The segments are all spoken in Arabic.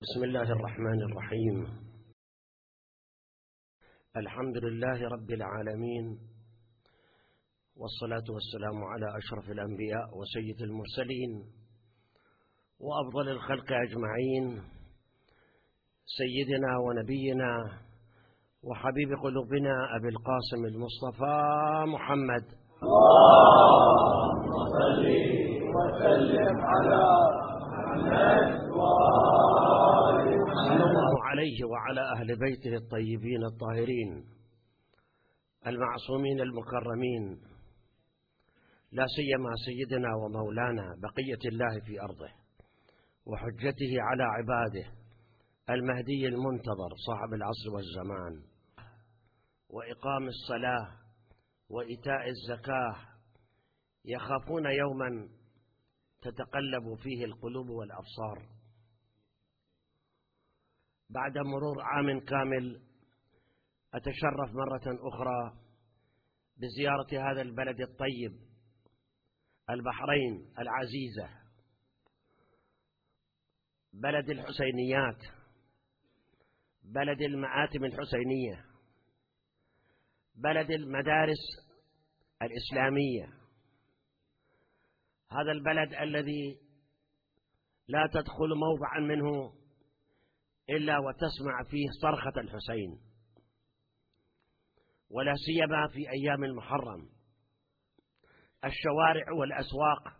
بسم الله الرحمن الرحيم. الحمد لله رب العالمين، والصلاة والسلام على أشرف الأنبياء وسيد المرسلين وأفضل الخلق أجمعين، سيدنا ونبينا وحبيب قلوبنا أبي القاسم المصطفى محمد، اللهم صل وسلم على محمد صلى الله عليه وعلى أهل بيته الطيبين الطاهرين المعصومين المكرمين، لا سيما سيدنا ومولانا بقية الله في أرضه وحجته على عباده المهدي المنتظر صاحب العصر والزمان، وإقام الصلاة وإيتاء الزكاة، يخافون يوما تتقلب فيه القلوب والأبصار. بعد مرور عام كامل أتشرف مرة أخرى بزيارة هذا البلد الطيب، البحرين العزيزة، بلد الحسينيات، بلد المآتم الحسينية، بلد المدارس الإسلامية، هذا البلد الذي لا تدخل موضعا منه إلا وتسمع فيه صرخة الحسين، ولا سيما في أيام المحرم، الشوارع والأسواق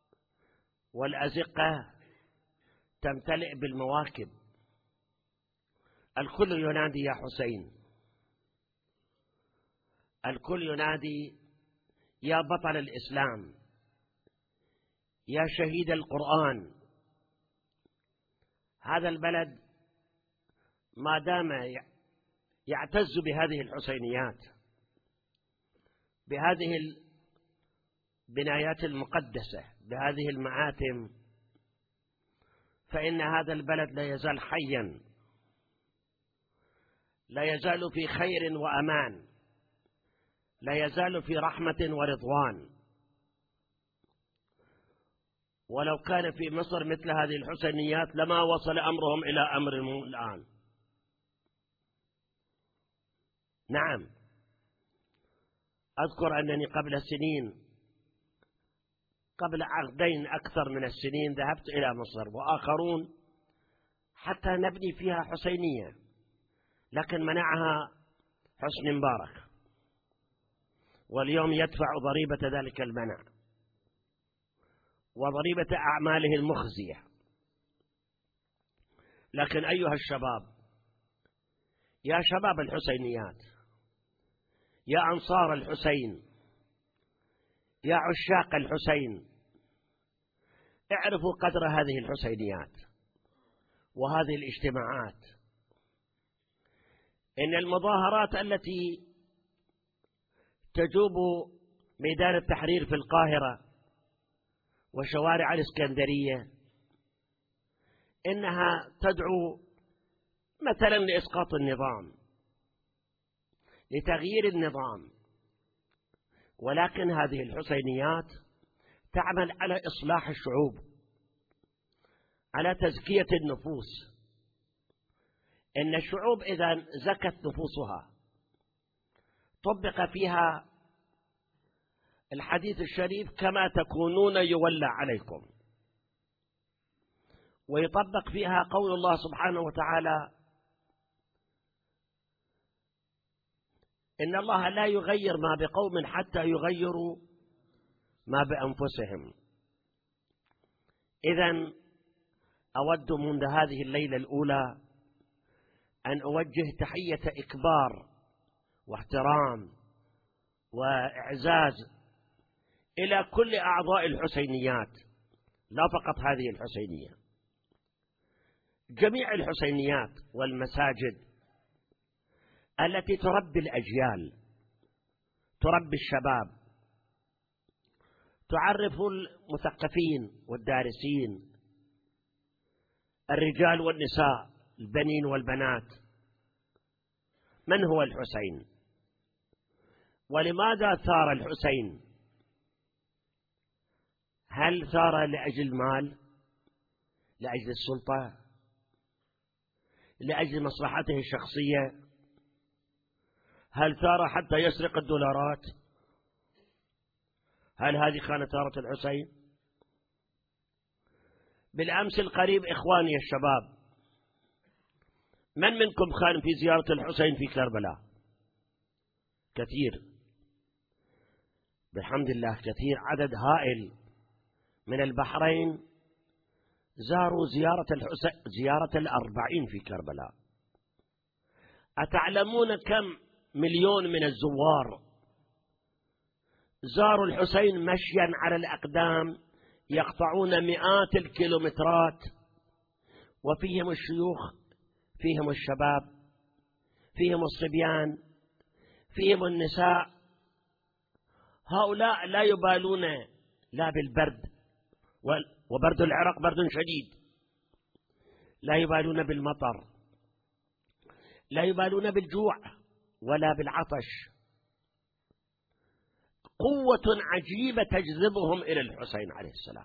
والأزقة تمتلئ بالمواكب، الكل ينادي يا حسين، الكل ينادي يا بطل الإسلام، يا شهيد القرآن. هذا البلد ما دام يعتز بهذه الحسينيات، بهذه البنايات المقدسة، بهذه المآتم، فإن هذا البلد لا يزال حيا، لا يزال في خير وأمان، لا يزال في رحمة ورضوان. ولو كان في مصر مثل هذه الحسينيات لما وصل أمرهم إلى أمرهم الآن. نعم، أذكر أنني قبل عقدين أكثر من السنين ذهبت إلى مصر وآخرون حتى نبني فيها حسينية، لكن منعها حسني مبارك، واليوم يدفع ضريبة ذلك المنع وضريبة أعماله المخزية. لكن أيها الشباب، يا شباب الحسينيات، يا أنصار الحسين، يا عشاق الحسين، اعرفوا قدر هذه الحسينيات وهذه الاجتماعات. إن المظاهرات التي تجوب ميدان التحرير في القاهرة وشوارع الإسكندرية إنها تدعو مثلا لإسقاط النظام، لتغيير النظام، ولكن هذه الحسينيات تعمل على إصلاح الشعوب، على تزكية النفوس. إن الشعوب إذا زكت نفوسها طبق فيها الحديث الشريف كما تكونون يولى عليكم، ويطبق فيها قول الله سبحانه وتعالى إن الله لا يغير ما بقوم حتى يغيروا ما بأنفسهم. إذن أود منذ هذه الليلة الأولى أن أوجه تحية إكبار واحترام وإعزاز إلى كل أعضاء الحسينيات، لا فقط هذه الحسينية، جميع الحسينيات والمساجد التي تربي الأجيال، تربي الشباب، تعرف المثقفين والدارسين، الرجال والنساء، البنين والبنات، من هو الحسين، ولماذا ثار الحسين؟ هل ثار لأجل المال، لأجل السلطة، لأجل مصلحته الشخصية؟ هل ثار حتى يسرق الدولارات؟ هل هذه كانت ثارة الحسين؟ بالأمس القريب إخواني الشباب، من منكم كان في زيارة الحسين في كربلاء؟ كثير بحمد الله، كثير، عدد هائل من البحرين زاروا زيارة 40 في كربلاء. أتعلمون كم مليون من الزوار زاروا الحسين مشيا على الأقدام، يقطعون مئات الكيلومترات، وفيهم الشيوخ، فيهم الشباب، فيهم الصبيان، فيهم النساء. هؤلاء لا يبالون لا بالبرد، وبرد العراق برد شديد، لا يبالون بالمطر، لا يبالون بالجوع ولا بالعطش. قوة عجيبة تجذبهم إلى الحسين عليه السلام.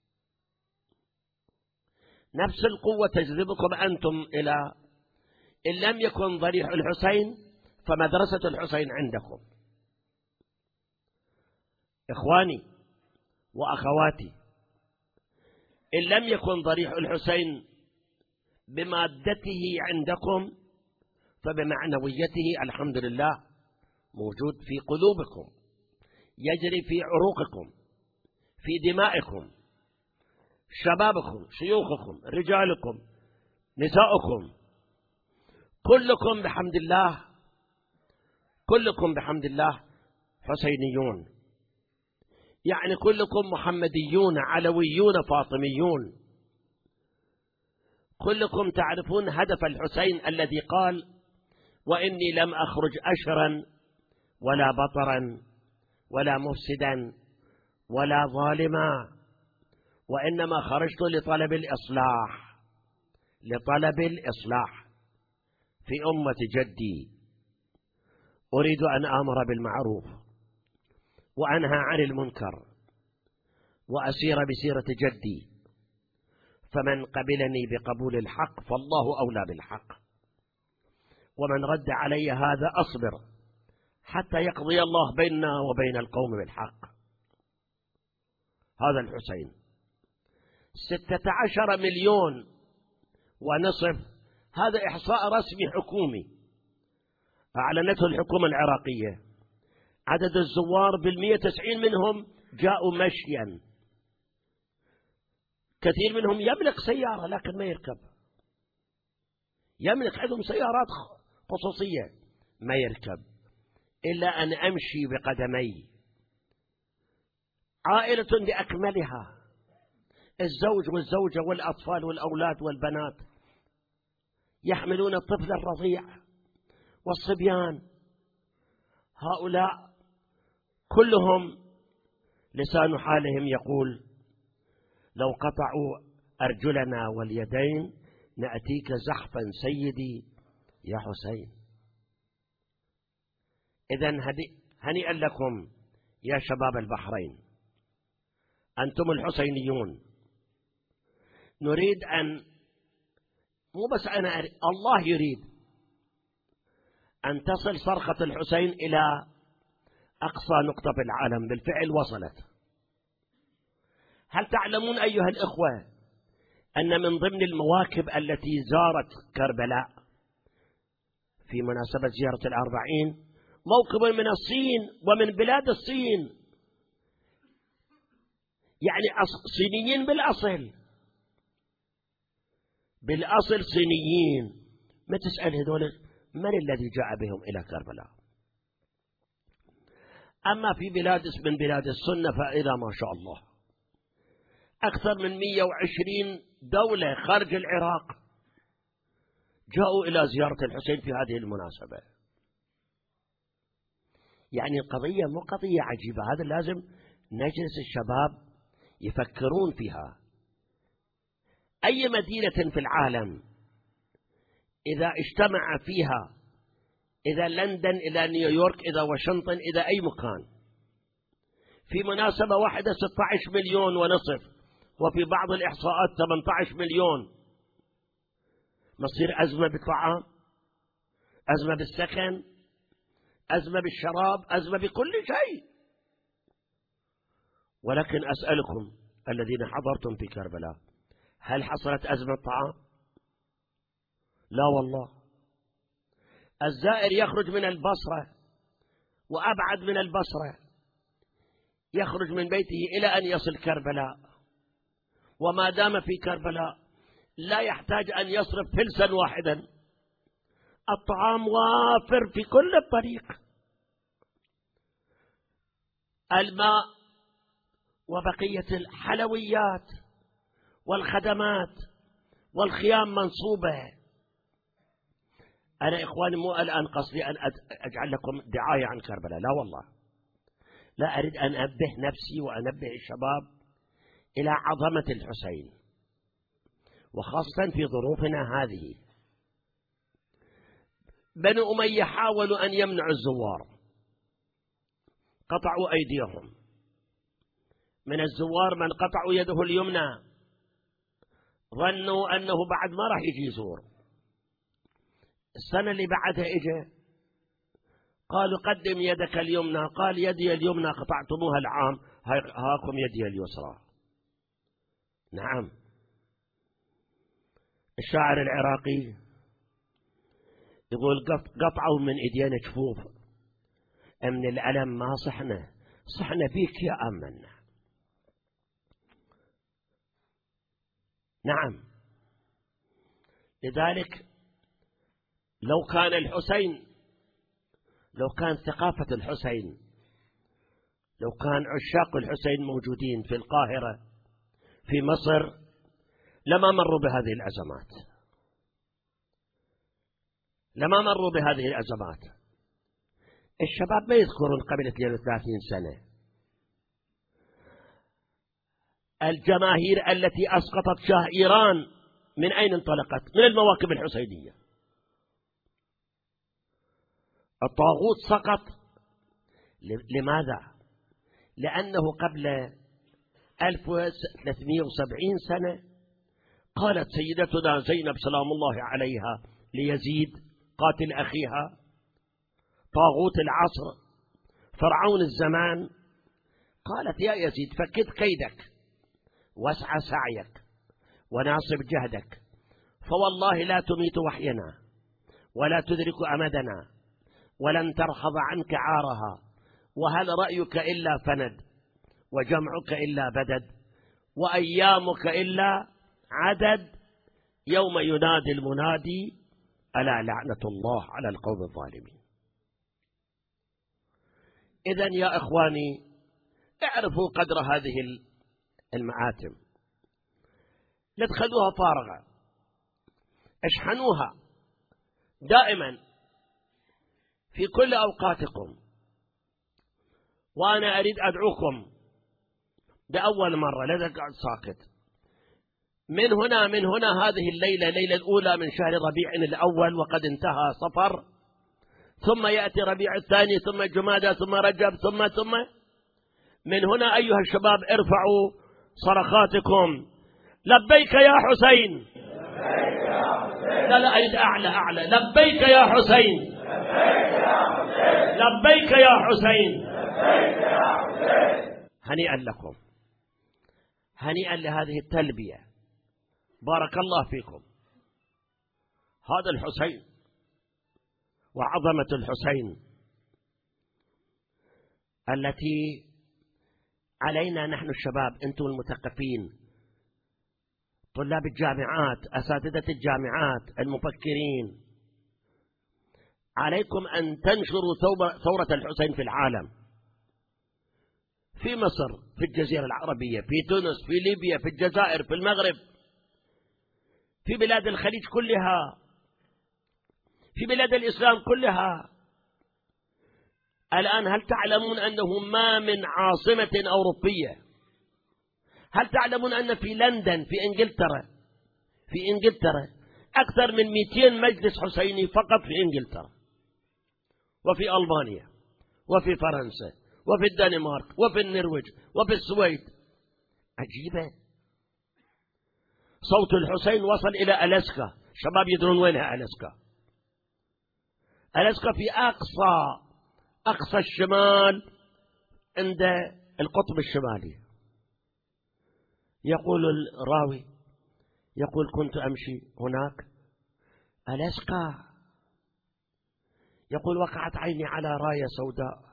نفس القوة تجذبكم أنتم إلى، إن لم يكن ضريح الحسين فمدرسة الحسين عندكم. إخواني وأخواتي، إن لم يكن ضريح الحسين بمادته عندكم فبمعنويته الحمد لله موجود في قلوبكم، يجري في عروقكم، في دمائكم، شبابكم، شيوخكم، رجالكم، نساؤكم، كلكم بحمد الله، كلكم بحمد الله حسينيون، يعني كلكم محمديون، علويون، فاطميون، كلكم تعرفون هدف الحسين الذي قال: وإني لم أخرج أشرا ولا بطرا ولا مفسدا ولا ظالما، وإنما خرجت لطلب الإصلاح، لطلب الإصلاح في أمة جدي. أريد أن آمر بالمعروف وأنهى عن المنكر وأسير بسيرة جدي، فمن قبلني بقبول الحق فالله أولى بالحق، ومن رد علي هذا أصبر حتى يقضي الله بيننا وبين القوم بالحق. هذا الحسين 16 مليون ونصف، هذا إحصاء رسمي حكومي أعلنته الحكومة العراقية. عدد الزوار 190 منهم جاءوا مشيا، كثير منهم يملك سيارة لكن ما يركب، يملك عندهم سيارات خصوصية ما يركب، إلا أن أمشي بقدمي. عائلة بأكملها، الزوج والزوجة والأطفال والأولاد والبنات يحملون الطفل الرضيع والصبيان، هؤلاء كلهم لسان حالهم يقول: لو قطعوا أرجلنا واليدين نأتيك زحفا سيدي يا حسين. إذن هنيئا لكم يا شباب البحرين، أنتم الحسينيون. نريد أن، مو بس أنا أريد، الله يريد أن تصل صرخة الحسين إلى أقصى نقطة في العالم. بالفعل وصلت. هل تعلمون أيها الإخوة أن من ضمن المواكب التي زارت كربلاء في مناسبة زيارة 40 موكب من الصين ومن بلاد الصين، يعني صينيين بالأصل صينيين. ما تسأل هذول من الذي جاء بهم إلى كربلاء؟ أما في بلاد من بلاد السنة فإذا ما شاء الله أكثر من 120 دولة خارج العراق جاءوا إلى زيارة الحسين في هذه المناسبة. يعني القضية مو قضية عجيبة، هذا لازم نجلس الشباب يفكرون فيها. أي مدينة في العالم إذا اجتمع فيها، إذا لندن، إذا نيويورك، إذا واشنطن، إذا أي مكان، في مناسبة واحدة 16 مليون ونصف، وفي بعض الإحصاءات 18 مليون، مصير أزمة بالطعام، أزمة بالسكن، أزمة بالشراب، أزمة بكل شيء. ولكن أسألكم الذين حضرتم في كربلاء، هل حصلت أزمة طعام؟ لا والله. الزائر يخرج من البصرة وأبعد من البصرة، يخرج من بيته إلى أن يصل كربلاء، وما دام في كربلاء لا يحتاج أن يصرف فلسا واحدا، الطعام وافر في كل الطريق، الماء وبقية الحلويات والخدمات والخيام منصوبة. أنا إخواني مو الآن قصدي أن أجعل لكم دعاية عن كربلاء، لا والله، لا أريد أن أنبه نفسي وأنبه الشباب إلى عظمة الحسين، وخاصة في ظروفنا هذه. بنو أمية حاولوا أن يمنعوا الزوار، قطعوا أيديهم. من الزوار من قطعوا يده اليمنى، ظنوا أنه بعد ما راح يجي يزور. السنة اللي بعدها إجا، قالوا قدم يدك اليمنى، قال يدي اليمنى قطعتموها العام، هاكم يدي اليسرى. نعم. الشاعر العراقي يقول قطعوا من إيدينا جفوف، من الألم ما صحنا فيك يا أمنا. نعم. لذلك لو كان الحسين، لو كان ثقافة الحسين، لو كان عشاق الحسين موجودين في القاهرة في مصر، لما مروا بهذه الأزمات، لما مروا بهذه الأزمات. الشباب ما يذكرون قبل 32 سنة الجماهير التي أسقطت شاه إيران من أين انطلقت؟ من المواكب الحسينية. الطاغوت سقط. لماذا؟ لأنه قبل 1370 سنة قالت سيدتنا زينب سلام الله عليها ليزيد قاتل أخيها، طاغوت العصر فرعون الزمان، قالت يا يزيد فكت كيدك واسعى سعيك وناصب جهدك، فوالله لا تميت وحينا ولا تدرك أمدنا ولن ترحض عنك عارها، وهل رأيك إلا فند وجمعك إلا بدد وأيامك إلا عدد، يوم ينادي المنادي ألا لعنة الله على القوم الظالمين. إذن يا إخواني اعرفوا قدر هذه المآتم، لا تخلوها فارغة، اشحنوها دائما في كل أوقاتكم. وأنا أريد أدعوكم لأول مرة، لا تقعد ساكت. من هنا هذه الليلة الأولى من شهر ربيع الأول، وقد انتهى صفر، ثم يأتي ربيع الثاني، ثم جمادى، ثم رجب، ثم من هنا أيها الشباب ارفعوا صرخاتكم، لبيك يا حسين. لا أريد أعلى، لبيك يا حسين، لبيك يا حسين. هنيئا لكم، هنيئا لهذه التلبية، بارك الله فيكم. هذا الحسين وعظمة الحسين التي علينا نحن الشباب، أنتم المثقفين، طلاب الجامعات، أساتذة الجامعات، المفكرين، عليكم أن تنشروا ثورة الحسين في العالم، في مصر، في الجزيرة العربية، في تونس، في ليبيا، في الجزائر، في المغرب، في بلاد الخليج كلها، في بلاد الإسلام كلها. الآن هل تعلمون أنه ما من عاصمة أوروبية، هل تعلمون أن في لندن، في إنجلترا أكثر من 200 مجلس حسيني فقط في إنجلترا، وفي ألمانيا، وفي فرنسا، وفي الدنمارك، وفي النرويج، وفي السويد. عجيبة. صوت الحسين وصل إلى ألاسكا، شباب يدرون وينها ألاسكا؟ ألاسكا في أقصى الشمال عند القطب الشمالي. يقول الراوي، يقول كنت أمشي هناك ألاسكا، يقول وقعت عيني على راية سوداء،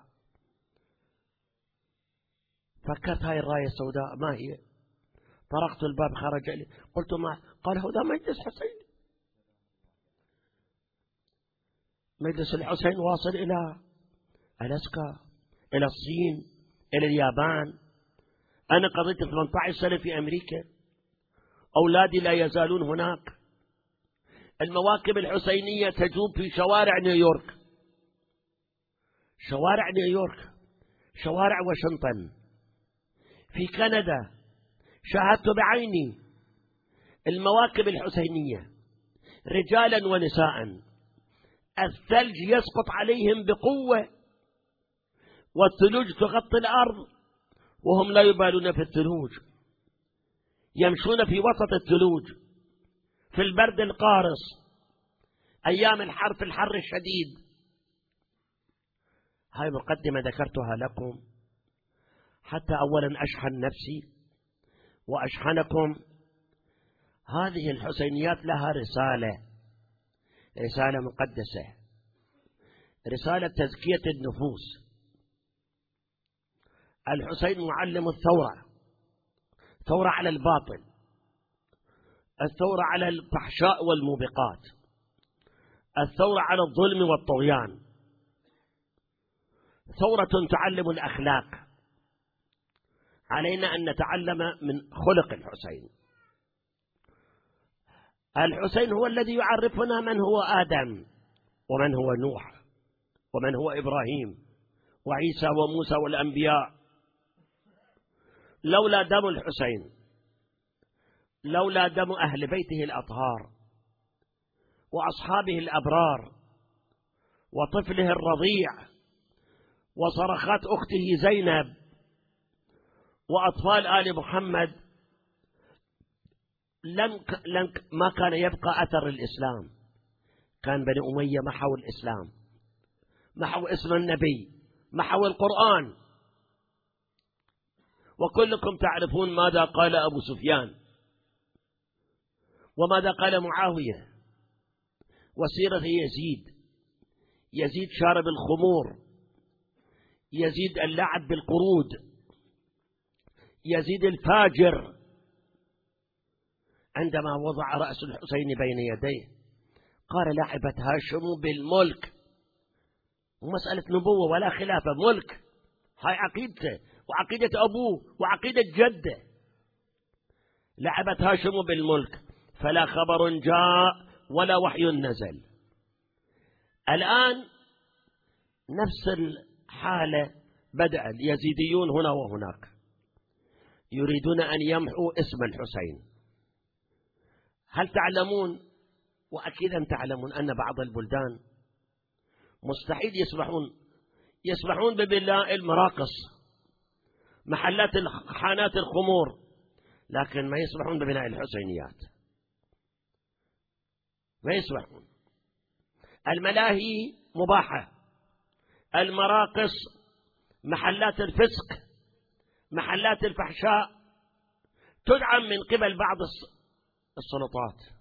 فكرت هاي الراية السوداء ما هي؟ طرقت الباب، خرج لي، قلت ما؟ قال هذا مجلس حسين. مجلس الحسين واصل إلى ألاسكا، إلى الصين، إلى اليابان. أنا قضيت 18 سنة في أمريكا، أولادي لا يزالون هناك. المواكب الحسينية تجوب في شوارع نيويورك، شوارع نيويورك، شوارع واشنطن. في كندا شاهدت بعيني المواكب الحسينية رجالا ونساء، الثلج يسقط عليهم بقوة والثلوج تغطي الأرض وهم لا يبالون في الثلوج، يمشون في وسط الثلوج في البرد القارص أيام الحر، في الحر الشديد. هاي مقدمة ذكرتها لكم حتى أولا أشحن نفسي وأشحنكم. هذه الحسينيات لها رسالة مقدسة، رسالة تزكية النفوس. الحسين معلم الثورة، ثورة على الباطل، الثورة على الفحشاء والموبقات، الثورة على الظلم والطغيان، ثورة تعلم الأخلاق. علينا أن نتعلم من خلق الحسين. الحسين هو الذي يعرفنا من هو آدم ومن هو نوح ومن هو إبراهيم وعيسى وموسى والأنبياء. لولا دم الحسين، لولا دم أهل بيته الأطهار وأصحابه الأبرار وطفله الرضيع وصرخات أخته زينب وأطفال آل محمد ما كان يبقى أثر الإسلام. كان بني أمية محوا الإسلام، محوا اسم النبي، محوا القرآن. وكلكم تعرفون ماذا قال أبو سفيان وماذا قال معاوية، وسيرة يزيد شارب الخمور، يزيد اللاعب بالقرود، يزيد الفاجر. عندما وضع رأس الحسين بين يديه قال لعبت هاشم بالملك، ومسألة نبوة ولا خلافة، ملك. هاي عقيدته وعقيدة أبوه وعقيدة جده. لعبت هاشم بالملك، فلا خبر جاء ولا وحي نزل. الآن نفس الحالة بدأ اليزيديون هنا وهناك، يريدون أن يمحوا اسم الحسين. هل تعلمون، وأكيدا تعلمون، أن بعض البلدان مستحيل يسمحون ببناء المراقص، محلات خانات الخمور، لكن ما يسمحون ببناء الحسينيات، ما يسمحون. الملاهي مباحة، المراقص، محلات الفسق، محلات الفحشاء تدعم من قبل بعض السلطات،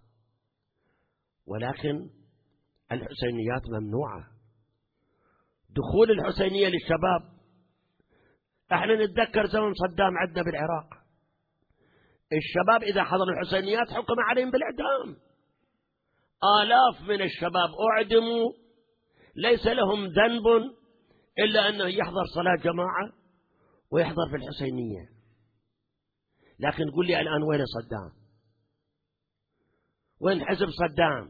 ولكن الحسينيات ممنوعة. دخول الحسينية للشباب، احنا نتذكر زمن صدام عندنا بالعراق، الشباب إذا حضروا الحسينيات حكم عليهم بالإعدام. آلاف من الشباب أعدموا، ليس لهم ذنب إلا أنه يحضر صلاة جماعة ويحضر في الحسينية. لكن قل لي الآن وين صدام؟ وين حزب صدام؟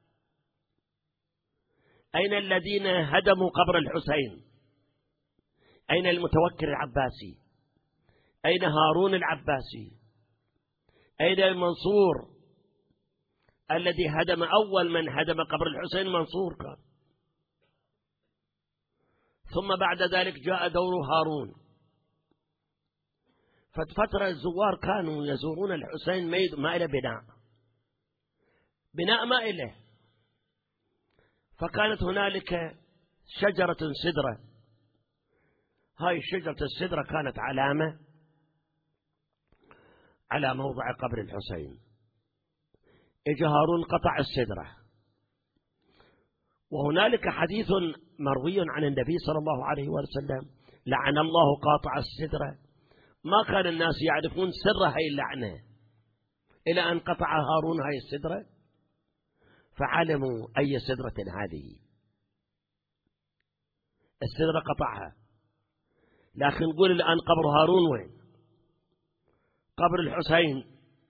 أين الذين هدموا قبر الحسين؟ أين المتوكل العباسي؟ أين هارون العباسي؟ أين المنصور الذي هدم؟ أول من هدم قبر الحسين منصور كان، ثم بعد ذلك جاء دور هارون. فترة الزوار كانوا يزورون الحسين ما إلى بناء، بناء ما إله. فكانت هنالك شجرة سدرة، هاي شجرة السدرة كانت علامة على موضع قبر الحسين. اجى هارون قطع السدرة، وهنالك حديث مروي عن النبي صلى الله عليه وسلم: لعن الله قاطع السدرة. ما كان الناس يعرفون سر هاي اللعنة إلى أن قطع هارون هاي السدرة، فعلموا أي سدرة هذه. السدرة قطعها، لكن نقول الآن قبر هارون وين؟ قبر الحسين،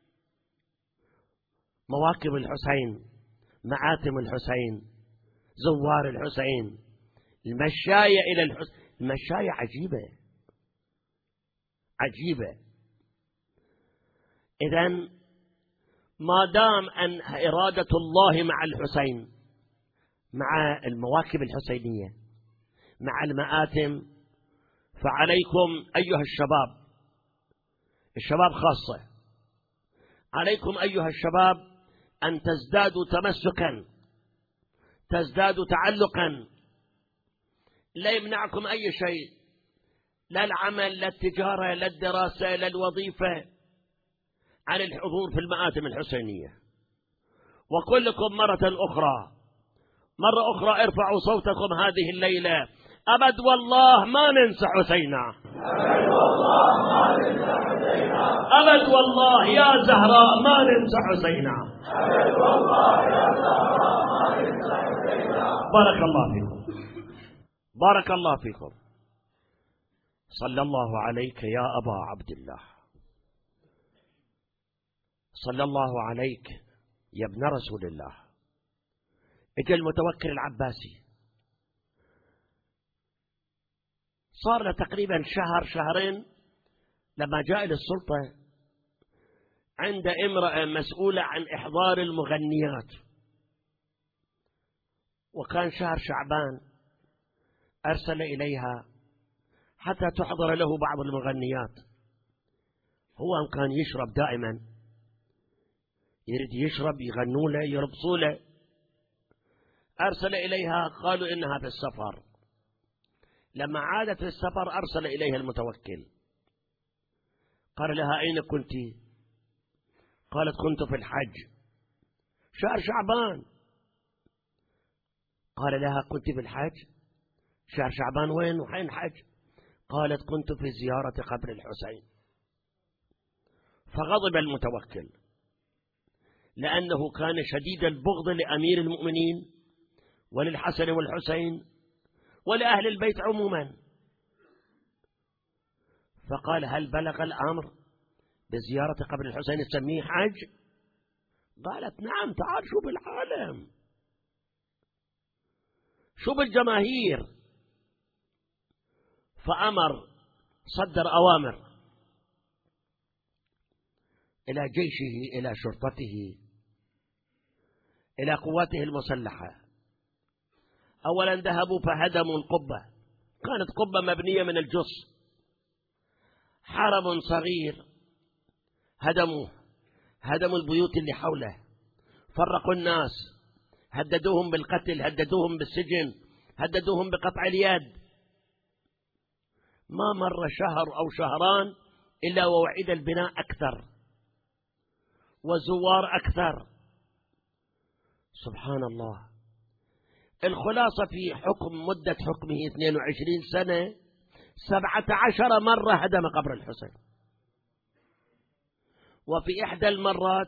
مواكب الحسين، معاتم الحسين، زوار الحسين، المشاية إلى الحسين. المشاية عجيبة عجيبة. إذن ما دام أن إرادة الله مع الحسين، مع المواكب الحسينية، مع المآتم، فعليكم أيها الشباب خاصة، عليكم أيها الشباب أن تزدادوا تمسكا، تزدادوا تعلقا. لا يمنعكم أي شيء، لا العمل، لا التجارة، لا الدراسة، لا الوظيفة، عن الحضور في المآتم الحسينية. وكلكم مرة أخرى ارفعوا صوتكم هذه الليلة: أبد والله ما ننسى حسينا، أبد والله ما ننسى حسينا، أبد والله يا زهراء ما ننسى حسينا، أبد والله يا زهراء ما ننسى حسينا. بارك الله فيكم، بارك الله فيكم. صلى الله عليك يا أبا عبد الله، صلى الله عليك يا ابن رسول الله. اجى المتوكل العباسي، صار له تقريبا شهرين لما جاء إلى السلطة، عند امرأة مسؤولة عن إحضار المغنيات، وكان شهر شعبان، أرسل إليها حتى تحضر له بعض المغنيات. هو كان يشرب دائما، يريد يشرب، يغنوا له، يرقصوا له. أرسل إليها، قالوا إنها في السفر. لما عادت في السفر أرسل إليها المتوكل، قال لها: أين كنت؟ قالت: كنت في الحج، شهر شعبان. قال لها: كنت في الحج؟ شهر شعبان وين وحين حج؟ قالت: كنت في زيارة قبر الحسين. فغضب المتوكل، لأنه كان شديد البغض لأمير المؤمنين وللحسن والحسين ولأهل البيت عموما. فقال: هل بلغ الأمر بزيارة قبر الحسين تسميه حج؟ قالت: نعم، تعال شوف العالم، شوف الجماهير. فأمر، صدر أوامر إلى جيشه، إلى شرطته، إلى قواته المسلحة. أولا ذهبوا فهدموا القبة، كانت قبة مبنية من الجص، حرم صغير، هدموا البيوت اللي حوله، فرقوا الناس، هددوهم بالقتل، هددوهم بالسجن، هددوهم بقطع اليد. ما مر شهر أو شهران إلا ووعد البناء أكثر وزوار أكثر. سبحان الله. الخلاصة في مدة حكمه 22 سنة 17 مرة هدم قبر الحسين. وفي إحدى المرات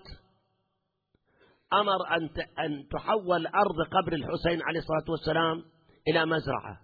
أمر أن تحول أرض قبر الحسين عليه الصلاة والسلام إلى مزرعة.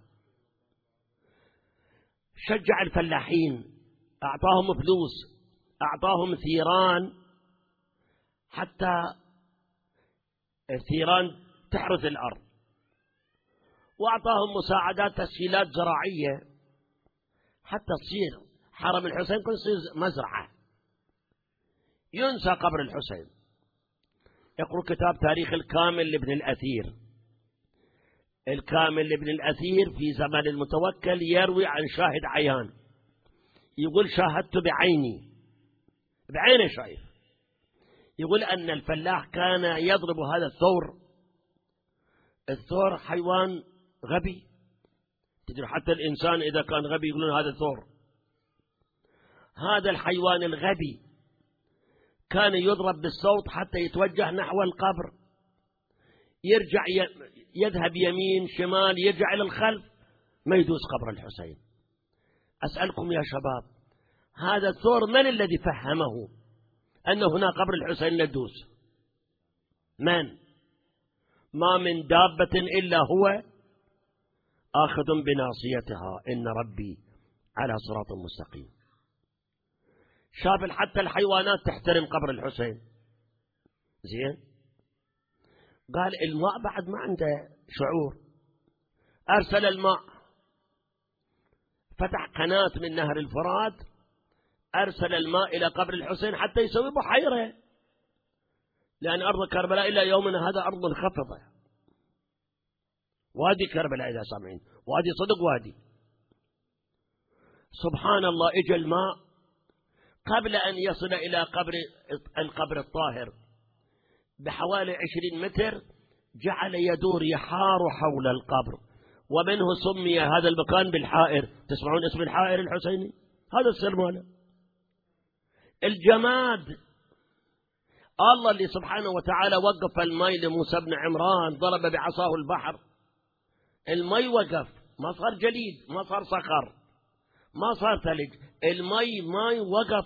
شجع الفلاحين، أعطاهم فلوس، أعطاهم ثيران، حتى الثيران تحرث الأرض، وأعطاهم مساعدات، تسهيلات زراعية، حتى تصير حرم الحسين يصير مزرعة. ينسى قبر الحسين. اقرأ كتاب تاريخ الكامل لابن الأثير. الكامل لابن الأثير في زمن المتوكل يروي عن شاهد عيان، يقول: شاهدت بعيني شايف. يقول أن الفلاح كان يضرب هذا الثور. الثور حيوان غبي، تدري حتى الإنسان إذا كان غبي يقولون هذا ثور. هذا الحيوان الغبي كان يضرب بالصوت حتى يتوجه نحو القبر، يرجع يذهب يمين شمال، يرجع إلى الخلف، ما يدوس قبر الحسين. أسألكم يا شباب، هذا الثور من الذي فهمه أن هنا قبر الحسين ندوس؟ من؟ ما من دابة إلا هو آخذ بناصيتها، إن ربي على صراط مستقيم. شاف حتى الحيوانات تحترم قبر الحسين. زين، قال الماء بعد ما عنده شعور، أرسل الماء، فتح قناة من نهر الفرات، أرسل الماء إلى قبر الحسين حتى يسوي بحيرة، لأن أرض كربلاء إلى يومنا هذا أرض منخفضة. وادي كربلاء إذا سامعين، وادي صدق وادي. سبحان الله، إجا الماء قبل أن يصل إلى القبر الطاهر بحوالي 20 متر، جعل يدور يحار حول القبر، ومنه سمي هذا المكان بالحائر. تسمعون اسم الحائر الحسيني؟ هذا السر ماله. الجماد، الله اللي سبحانه وتعالى وقف المي لموسى بن عمران، ضرب بعصاه البحر، المي وقف، ما صار جليد، ما صار صخر، ما صار ثلج، المي ماي وقف.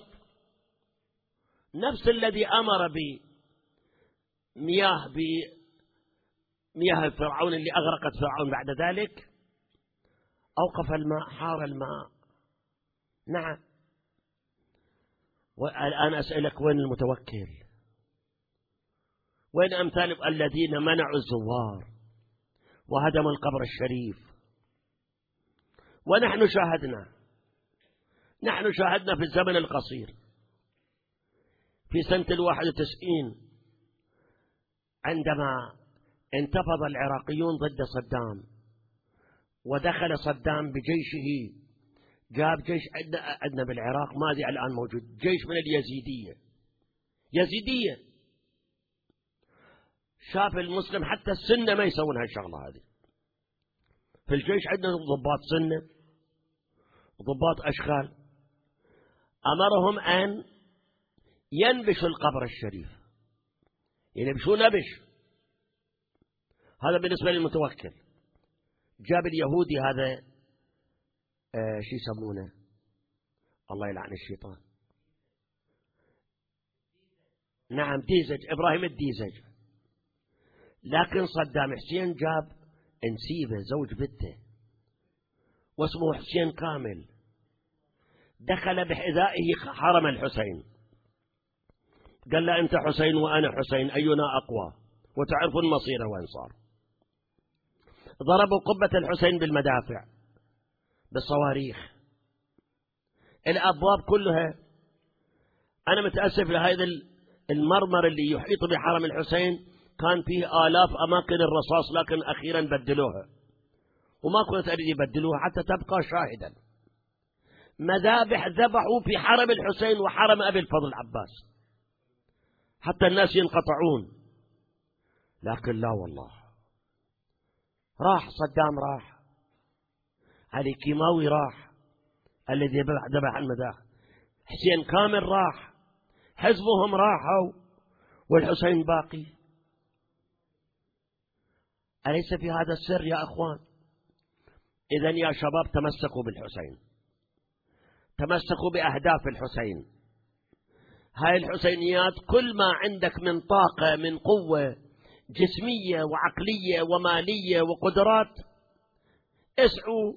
نفس الذي أمر بمياه فرعون اللي أغرقت فرعون، بعد ذلك أوقف الماء، حار الماء. نعم. والآن أسألك، وين المتوكل؟ وين أمثال الذين منعوا الزوار وهدموا القبر الشريف؟ ونحن شاهدنا في الزمن القصير، في سنة 91 عندما انتفض العراقيون ضد صدام، ودخل صدام بجيشه، جاب جيش عندنا بالعراق، ما أدري الآن موجود، جيش من يزيدية. شاف المسلم حتى السنة ما يسوون هالشغلة هذه. في الجيش عندنا ضباط سنة، ضباط أشخال، أمرهم أن ينبشوا القبر الشريف، ينبشوا نبش. هذا بالنسبة للمتوكل. جاب اليهودي هذا شو يسمونه، الله يلعن الشيطان، نعم ديزج، إبراهيم الديزج. لكن صدام حسين جاب انسيبه زوج بنته واسمه حسين كامل، دخل بحذائه حرم الحسين، قال له أنت حسين وأنا حسين، أينا أقوى؟ وتعرفون مصيره وين صار. ضربوا قبة الحسين بالمدافع، بالصواريخ، الأبواب كلها. أنا متأسف لهذا المرمر اللي يحيط بحرم الحسين، كان فيه آلاف أماكن الرصاص، لكن أخيرا بدلوها، وما كنت أريد يبدلوها حتى تبقى شاهدا. مذابح ذبحوا في حرم الحسين وحرم أبي الفضل العباس حتى الناس ينقطعون. لكن لا والله، راح صدام، راح علي كيماوي، راح الذي ذبح المذابح، حسين كامل راح، حزبهم راحوا، والحسين باقي. أليس في هذا السر يا أخوان؟ إذن يا شباب، تمسكوا بالحسين، تمسكوا بأهداف الحسين. هاي الحسينيات، كل ما عندك من طاقة، من قوة جسمية وعقلية ومالية وقدرات، اسعوا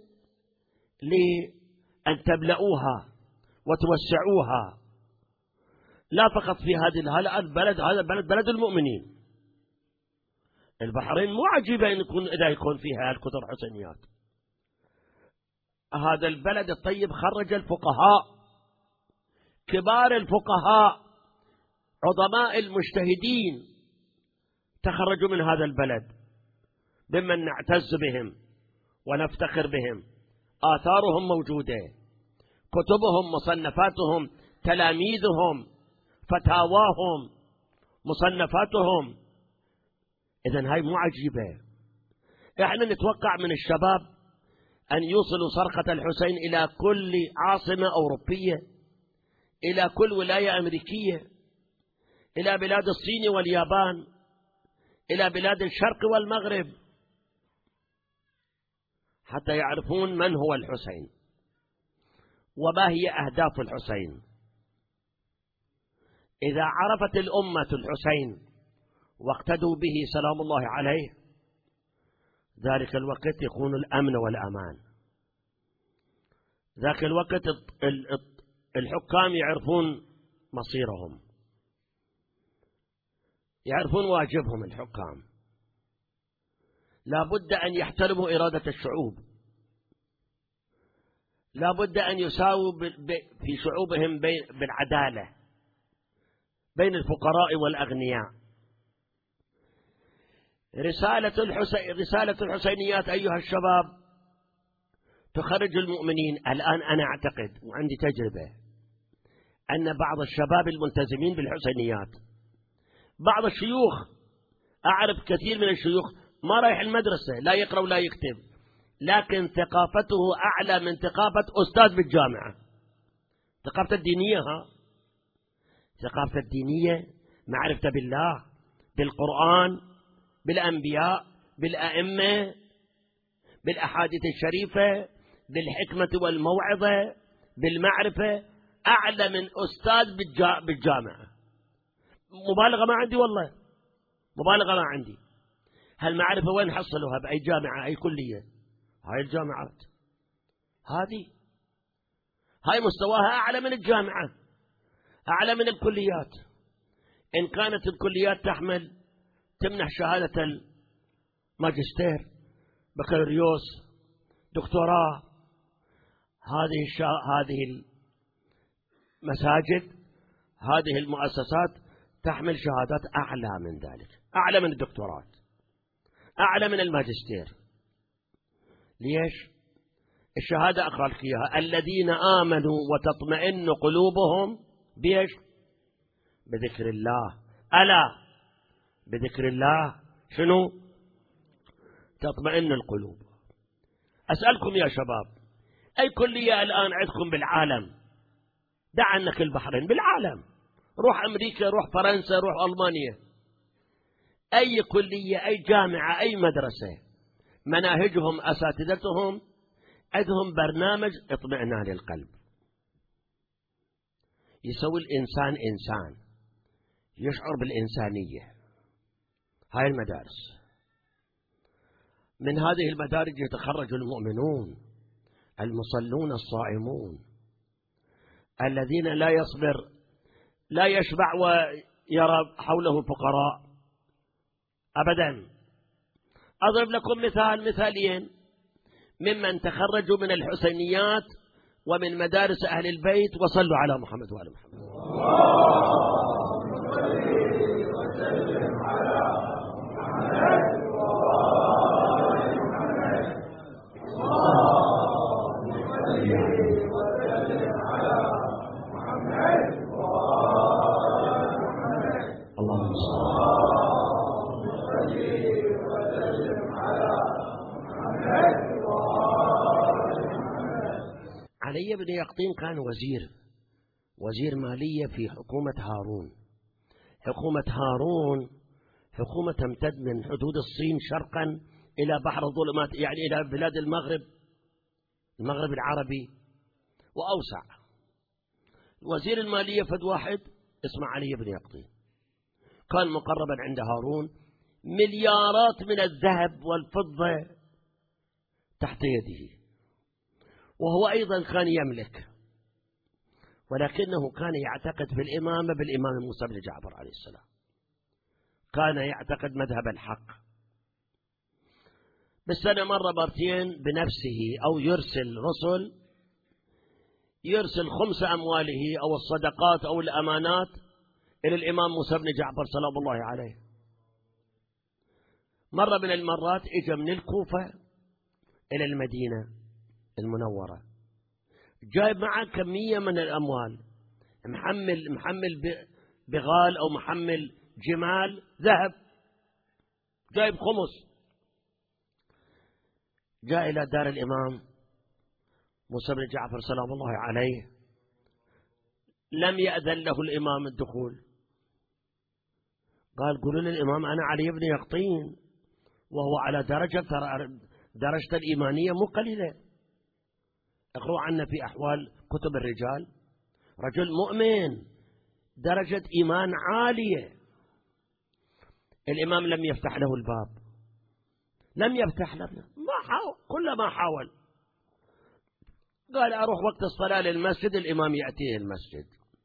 لأن تبلؤوها وتوسعوها، لا فقط في هذا البلد. هذا البلد بلد المؤمنين. البحرين مو عجيبة إذا يكون فيها الكثر حسينيات. هذا البلد الطيب خرج الفقهاء، كبار الفقهاء، عظماء المجتهدين، تخرجوا من هذا البلد، ممن نعتز بهم ونفتخر بهم. آثارهم موجودة، كتبهم، مصنفاتهم، تلاميذهم، فتاواهم، مصنفاتهم. إذن هاي مو عجيبة. إحنا نتوقع من الشباب أن يوصلوا صرخة الحسين إلى كل عاصمة أوروبية، إلى كل ولاية أمريكية، إلى بلاد الصين واليابان، إلى بلاد الشرق والمغرب، حتى يعرفون من هو الحسين وما هي أهداف الحسين. إذا عرفت الأمة الحسين واقتدوا به سلام الله عليه، ذلك الوقت يكون الأمن والأمان. ذاك الوقت الحكام يعرفون مصيرهم، يعرفون واجبهم. الحكام لا بد أن يحترموا إرادة الشعوب، لا بد أن يساووا في شعوبهم بالعدالة بين الفقراء والأغنياء. رسالة الحسينيات أيها الشباب تخرج المؤمنين. الآن أنا أعتقد وعندي تجربة أن بعض الشباب الملتزمين بالحسينيات، بعض الشيوخ، أعرف كثير من الشيوخ ما رايح المدرسة، لا يقرأ ولا يكتب، لكن ثقافته أعلى من ثقافة أستاذ بالجامعة. ثقافته الدينية، ثقافته الدينية، معرفته بالله، بالقرآن، بالأنبياء، بالأئمة، بالأحاديث الشريفة، بالحكمة والموعظة، بالمعرفة، أعلى من أستاذ بالجامعة. مبالغة ما عندي، والله مبالغة ما عندي. هالمعرفة وين حصلوها؟ بأي جامعة؟ أي كلية؟ هاي الجامعات هاي مستواها أعلى من الجامعة، أعلى من الكليات. إن كانت الكليات تمنح شهادة الماجستير، بكالوريوس، دكتوراه، هذه المساجد، هذه المؤسسات تحمل شهادات أعلى من ذلك، أعلى من الدكتوراه، أعلى من الماجستير. ليش؟ الشهادة أقرأ لك إياها: الذين آمنوا وتطمئن قلوبهم بيش؟ بذكر الله. ألا بذكر الله شنو؟ تطمئن القلوب. أسألكم يا شباب، أي كلية الآن عندكم بالعالم؟ دع عنك البحرين، بالعالم، روح أمريكا، روح فرنسا، روح ألمانيا، أي كلية، أي جامعة، أي مدرسة، مناهجهم، أساتذتهم عندهم برنامج اطمئنان للقلب، يسوي الإنسان إنسان، يشعر بالإنسانية. هاي المدارس، من هذه المدارج يتخرج المؤمنون المصلون الصائمون الذين لا يشبع ويرى حوله الفقراء أبدا. أضرب لكم مثالين ممن تخرجوا من الحسينيات ومن مدارس أهل البيت، وصلوا على محمد وآل محمد. علي بن يقطين كان وزير مالية في حكومة هارون. حكومة هارون حكومة تمتد من حدود الصين شرقا إلى بحر الظلمات، يعني إلى بلاد المغرب العربي وأوسع. وزير المالية فد واحد اسمه علي بن يقطين، كان مقربا عند هارون، مليارات من الذهب والفضة تحت يده، وهو أيضا كان يملك، ولكنه كان يعتقد في الإمامة بالإمام موسى بن جعفر عليه السلام، كان يعتقد مذهب الحق. بالسنة مرة مرتين بنفسه أو يرسل خمس أمواله أو الصدقات أو الأمانات إلى الإمام موسى بن جعفر سلام الله عليه. مرة من المرات إجا من الكوفة إلى المدينة المنورة، جايب معه كمية من الأموال، محمل بغال أو محمل جمال ذهب، جايب خمس. جاء إلى دار الإمام موسى بن جعفر سلام الله عليه، لم يأذن له الإمام الدخول. قال قولوا للإمام أنا علي بن يقطين، وهو على درجة الإيمانية مو قليلة. اقرأوا عنا في أحوال كتب الرجال، رجل مؤمن درجة إيمان عالية. الإمام لم يفتح له الباب، لم يفتح له، ما حاول، كل ما حاول. قال أروح وقت الصلاة للمسجد، الإمام يأتيه المسجد.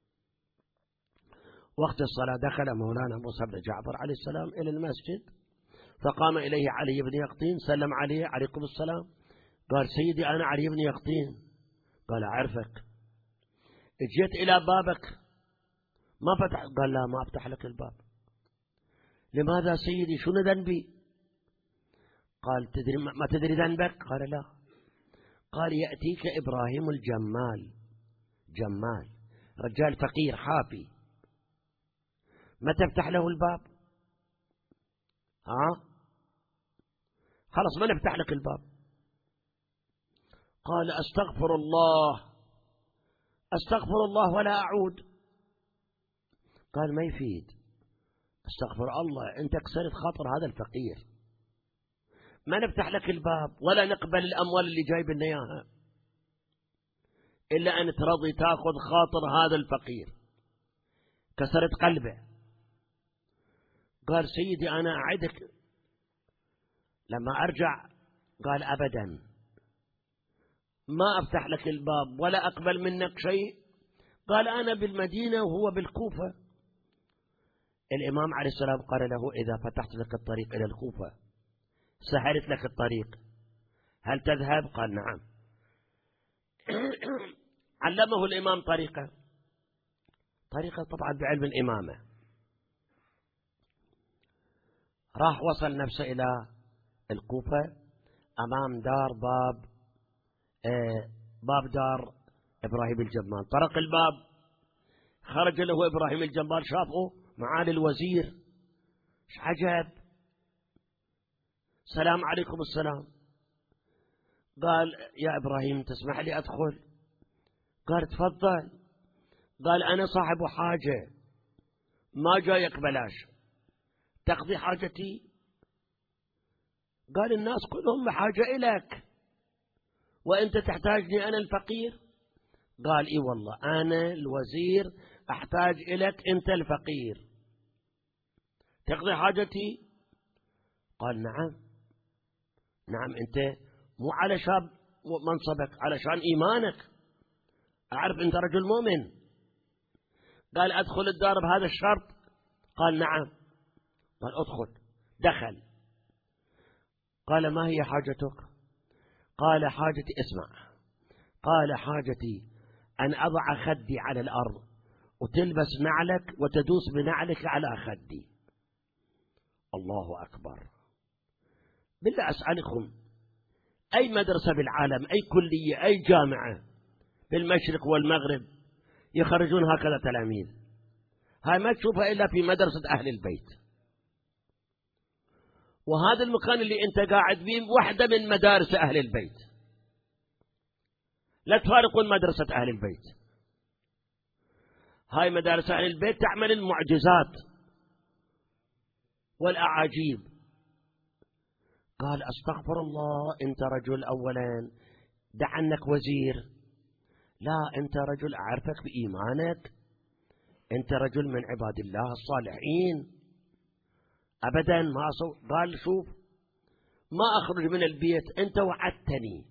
وقت الصلاة دخل مولانا موسى بن جعفر عليه السلام إلى المسجد، فقام إليه علي بن يقطين، سلم عليه، عليكم السلام. قال سيدي أنا علي بن يقطين. قال أعرفك، جئت إلى بابك ما فتح. قال لا ما أفتح لك الباب. لماذا سيدي؟ شنو ذنبي؟ قال تدري ما تدري ذنبك؟ قال لا. قال يأتيك إبراهيم الجمال، جمال رجال فقير حافي، ما تفتح له الباب؟ خلاص ما نفتح لك الباب. قال أستغفر الله، أستغفر الله ولا أعود. قال ما يفيد، استغفر الله، أنت كسرت خاطر هذا الفقير، ما نفتح لك الباب ولا نقبل الأموال اللي جايب لنا إياها إلا أن ترضي تأخذ خاطر هذا الفقير. كسرت قلبه. قال سيدي أنا أعدك لما أرجع. قال أبدا ما أفتح لك الباب ولا أقبل منك شيء. قال أنا بالمدينة وهو بالكوفة. الإمام عليه السلام قال له إذا فتحت لك الطريق إلى الكوفة، سهلت لك الطريق، هل تذهب؟ قال نعم. علمه الإمام طريقة طبعا بعلم الإمامة. راح وصل نفسه إلى الكوفة، أمام دار باب دار إبراهيم الجمال. طرق الباب، خرج له إبراهيم الجمال، شافه معالي الوزير، ايش عجب، سلام عليكم السلام. قال يا إبراهيم تسمح لي أدخل؟ قال تفضل. قال أنا صاحب حاجة، ما جايك بلاش، تقضي حاجتي؟ قال الناس كلهم بحاجة إليك وأنت تحتاجني أنا الفقير؟ قال إي والله أنا الوزير أحتاج إليك، أنت الفقير، تقضي حاجتي؟ قال نعم أنت مو علشان منصبك، علشان إيمانك، أعرف أنت رجل مؤمن. قال أدخل الدار بهذا الشرط؟ قال نعم. قال أدخل. دخل. قال ما هي حاجتك؟ قال حاجتي، اسمع، قال حاجتي أن أضع خدي على الأرض وتلبس نعلك وتدوس بنعلك على خدي. الله أكبر. بالله أسألكم، أي مدرسة بالعالم، أي كلية، أي جامعة بالمشرق والمغرب يخرجون هكذا تلاميذ؟ هاي ما تشوفها إلا في مدرسة أهل البيت. وهذا المكان اللي أنت قاعد فيه واحدة من مدارس أهل البيت، لا تفارقون مدرسة أهل البيت. هاي مدارس أهل البيت تعمل المعجزات والأعاجيب. قال أستغفر الله، أنت رجل أولا دع عنك وزير، لا أنت رجل أعرفك بإيمانك، أنت رجل من عباد الله الصالحين، أبدا ما قال شوف ما أخرج من البيت، أنت وعدتني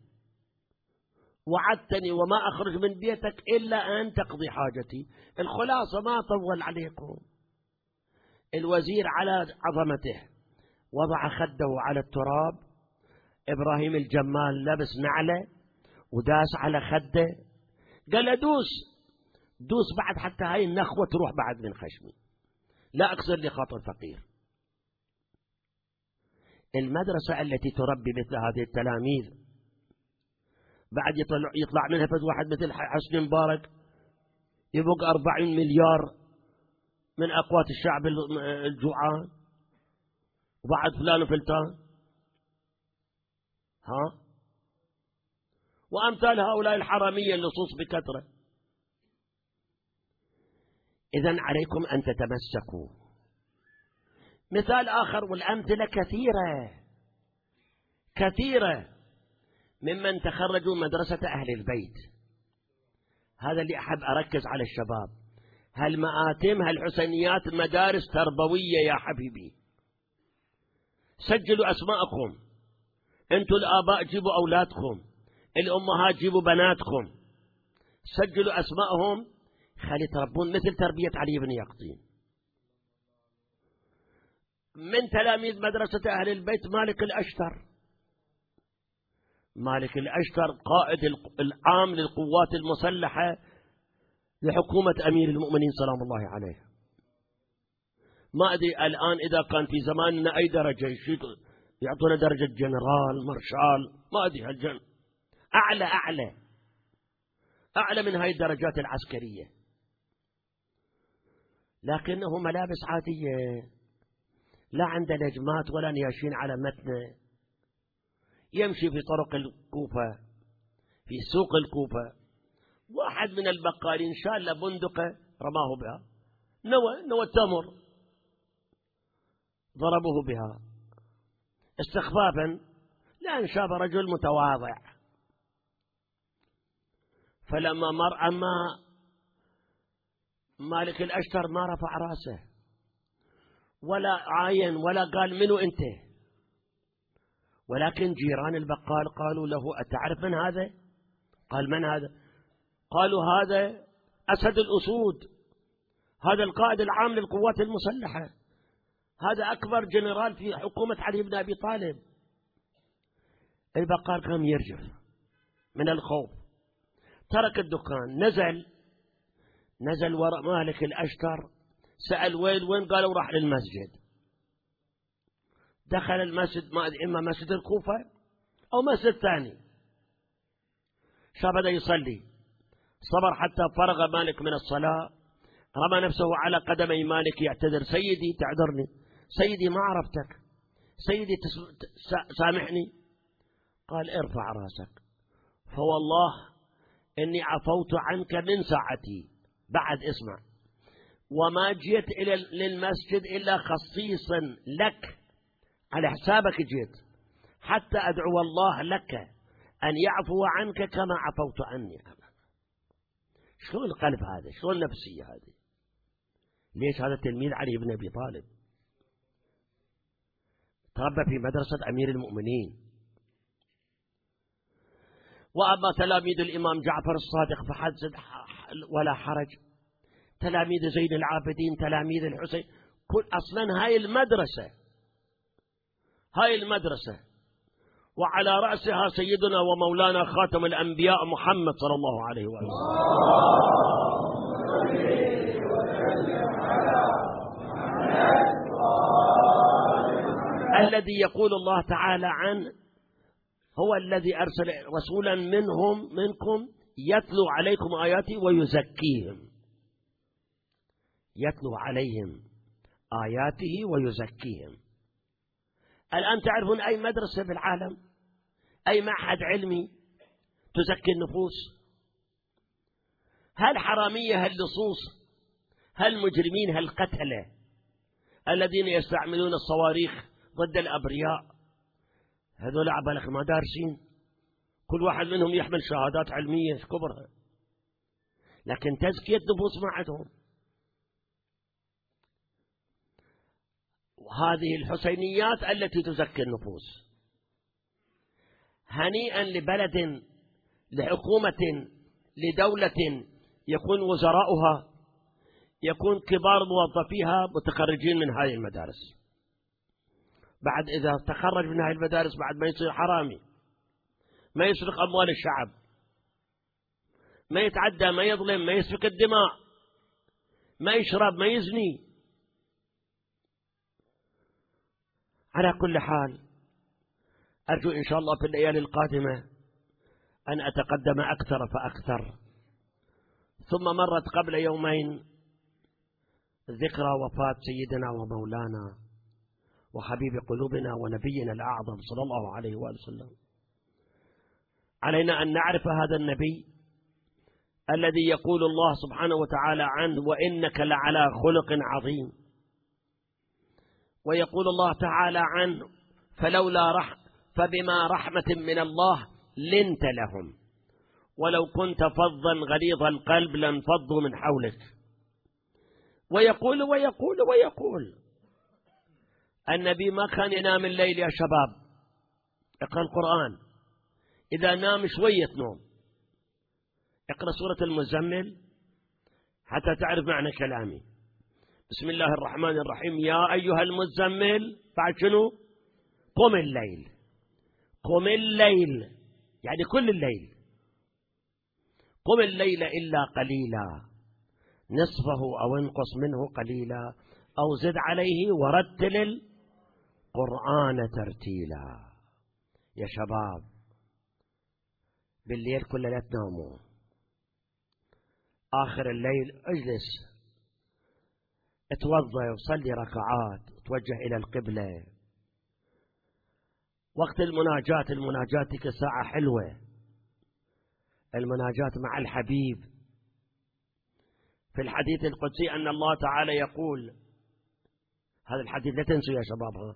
وما أخرج من بيتك إلا أن تقضي حاجتي. الخلاصة ما طول عليكم. الوزير على عظمته وضع خده على التراب، إبراهيم الجمال لبس نعله وداس على خده، قال دوس بعد حتى هاي النخوة تروح بعد من خشمي، لا أكسر لي خاطر فقير. المدرسة التي تربي مثل هذه التلاميذ بعد يطلع منها فد واحد مثل حسني مبارك يبقى 40 مليار من أقوات الشعب الجوعان، وبعد فلان وفلتان، وأمثال هؤلاء الحرامية اللصوص بكثرة. إذن عليكم أن تتمسكوا. مثال آخر، والأمثلة كثيرة ممن تخرجوا مدرسة أهل البيت. هذا اللي أحب أركز على الشباب. هالمآتم هالحسينيات مدارس تربوية يا حبيبي. سجلوا أسماءكم، أنتوا الآباء جيبوا أولادكم، الأمهات جيبوا بناتكم، سجلوا أسماءهم، خلي تربون مثل تربية علي بن يقطين. من تلاميذ مدرسة أهل البيت مالك الأشتر قائد العام للقوات المسلحة لحكومة أمير المؤمنين سلام الله عليه. ما أدري الآن إذا كان في زماننا أي درجة يعطونا درجة جنرال مارشال، ما أدري هالجن أعلى من هاي الدرجات العسكرية، لكنه ملابس عادية، لا عنده نجمات ولا نياشين على متنه، يمشي في طرق الكوفة، في سوق الكوفة، واحد من البقالين شال بندقة رماه بها، نوى التمر ضربوه بها استخفافا، لأن شاف رجل متواضع. فلما مر أما مالك الأشتر ما رفع راسه ولا عاين ولا قال منو أنت، ولكن جيران البقال قالوا له أتعرف من هذا؟ قال من هذا؟ قالوا هذا أسد الأسود، هذا القائد العام للقوات المسلحة، هذا أكبر جنرال في حكومة علي بن أبي طالب. البقال قام يرجف من الخوف، ترك الدكان، نزل وراء مالك الأشتر، سأل وين؟ قالوا راح للمسجد. دخل المسجد، ما أدري إما مسجد الكوفة أو مسجد ثاني، بدأ يصلي، صبر حتى فرغ مالك من الصلاة، رمى نفسه على قدمي مالك يعتذر، سيدي تعذرني، سيدي ما عرفتك، سيدي سامحني. قال ارفع راسك، فوالله إني عفوت عنك من ساعتي، بعد اسمع، وما جيت للمسجد إلا خصيصا لك، على حسابك جيت، حتى أدعو الله لك أن يعفو عنك كما عفوت عني. شلون القلب هذا؟ شلون النفسية هذه؟ ليش هذا تلميذ علي بن أبي طالب، تربى في مدرسة أمير المؤمنين. وأما تلاميذ الإمام جعفر الصادق فحدث ولا حرج، تلاميذ زين العابدين، تلاميذ الحسين، كل أصلا هاي المدرسة وعلى رأسها سيدنا ومولانا خاتم الأنبياء محمد صلى الله عليه وسلم. الذي يقول الله تعالى عنه هو الذي أرسل رسولا منكم يتلو عليكم آياتي ويزكيهم، يتلو عليهم آياته ويزكيهم. الآن تعرفون أي مدرسة بالعالم، أي معهد علمي تزكي النفوس؟ هل حرامية، هل لصوص، هل مجرمين، هل قتلة الذين يستعملون الصواريخ ضد الأبرياء، هذول عبالك ما دارسين، كل واحد منهم يحمل شهادات علمية كبرى، لكن تزكية نفوس ما عندهم. وهذه الحسينيات التي تزكي النفوس. هنيئا لبلد، لحكومة، لدولة يكون وزراؤها، يكون كبار موظفيها متخرجين من هذه المدارس. بعد إذا تخرج من هذه المدارس بعد ما يصير حرامي، ما يسرق أموال الشعب، ما يتعدى، ما يظلم، ما يسفك الدماء، ما يشرب، ما يزني. على كل حال أرجو إن شاء الله في الليالي القادمة أن أتقدم أكثر فأكثر. ثم مرت قبل يومين ذكرى وفاة سيدنا ومولانا وحبيب قلوبنا ونبينا الأعظم صلى الله عليه وآله وسلم، علينا أن نعرف هذا النبي الذي يقول الله سبحانه وتعالى عنه: وإنك لعلى خلق عظيم. ويقول الله تعالى عنه: فبما رحمة من الله لنت لهم ولو كنت فظا غليظ القلب لانفضوا من حولك. ويقول ويقول ويقول. النبي ما كان ينام الليل يا شباب، اقرأ القرآن، إذا نام شوية نوم. اقرأ سورة المزمل حتى تعرف معنى كلامي. بسم الله الرحمن الرحيم: يا أيها المزمل، بعد شنو؟ قم الليل. قم الليل يعني كل الليل. قم الليل إلا قليلا نصفه أو انقص منه قليلا أو زد عليه ورتل القرآن ترتيلا. يا شباب بالليل كل لا تناموا، آخر الليل اجلس اتوضى وصلي ركعات، توجه إلى القبلة. وقت المناجاة تلك ساعة حلوة، المناجاة مع الحبيب. في الحديث القدسي أن الله تعالى يقول، هذا الحديث لا تنسوا يا شباب،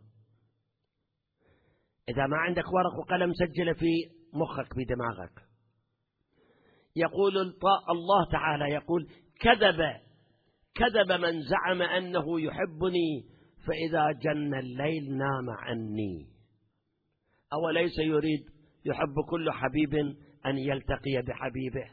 إذا ما عندك ورق وقلم سجله في مخك في دماغك. يقول الله تعالى يقول: كذب من زعم أنه يحبني فإذا جن الليل نام عني. أوليس يحب كل حبيب أن يلتقي بحبيبه؟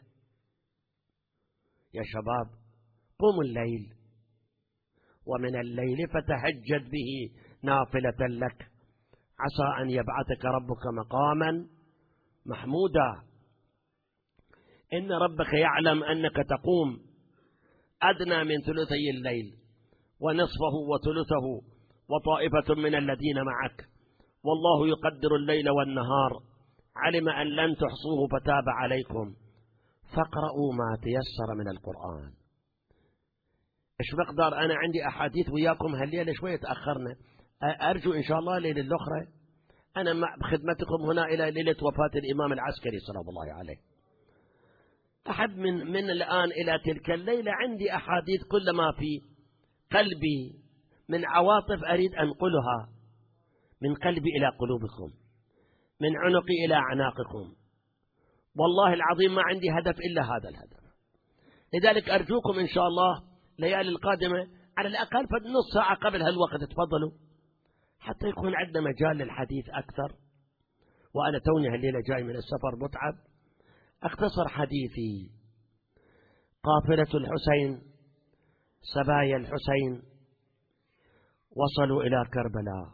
يا شباب قوموا الليل، ومن الليل فتهجد به نافلة لك عسى أن يبعثك ربك مقاما محمودا. إن ربك يعلم أنك تقوم أدنى من ثلثي الليل ونصفه وثلثه وطائفة من الذين معك، والله يقدر الليل والنهار، علم أن لن تحصوه فتاب عليكم فاقرؤوا ما تيسر من القرآن. إيش مقدار؟ أنا عندي أحاديث وياكم هالليلة شوية تأخرنا، أرجو إن شاء الله ليلة الأخرى أنا مع خدمتكم هنا إلى ليلة وفاة الإمام العسكري سلام الله عليه. أحب من الآن إلى تلك الليلة عندي أحاديث كل ما في قلبي من عواطف أريد أنقلها من قلبي إلى قلوبكم، من عنقي إلى أعناقكم. والله العظيم ما عندي هدف إلا هذا الهدف. لذلك أرجوكم إن شاء الله ليالي القادمة على الأقل نص ساعة قبل هالوقت تفضلوا، حتى يكون عندنا مجال للحديث أكثر. وأنا توني هالليلة جاي من السفر متعب، أختصر حديثي. قافلة الحسين، سبايا الحسين وصلوا إلى كربلاء،